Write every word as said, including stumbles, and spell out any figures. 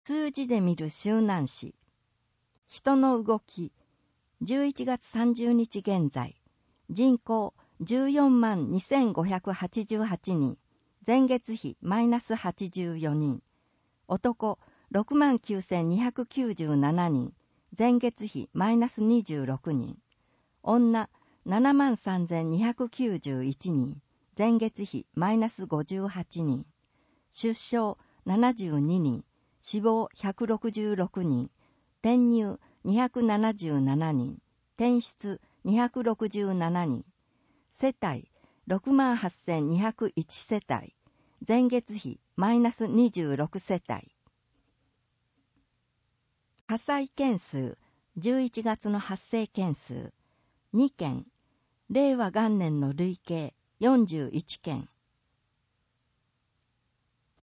数字で見る周南市。人の動き。じゅういちがつさんじゅうにち現在。人口じゅうよんまんにせんごひゃくはちじゅうはちにん。前月比マイナスはちじゅうよにん。男ろくまんきゅうせんにひゃくきゅうじゅうななにん。前月比マイナスにじゅうろくにん。女ななまんさんぜんにひゃくきゅうじゅういちにん。前月比マイナスごじゅうはちにん。出生ななじゅうににん。死亡ひゃくろくじゅうろくにん。転入にひゃくななじゅうななにん。転出にひゃくろくじゅうななにん。世帯ろくまんはっせんにひゃくいち世帯。前月比マイナスにじゅうろく世帯。火災件数、じゅういちがつの発生件数、にけん。令和元年の累計よんじゅういっけん。